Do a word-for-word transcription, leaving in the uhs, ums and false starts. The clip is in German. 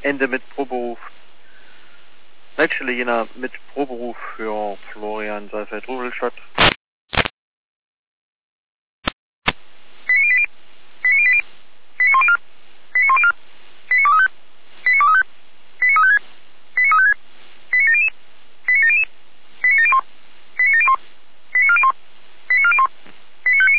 Ende mit Proberuf. Leitstelle Jena mit Proberuf für Florian Seifert-Rudolstadt.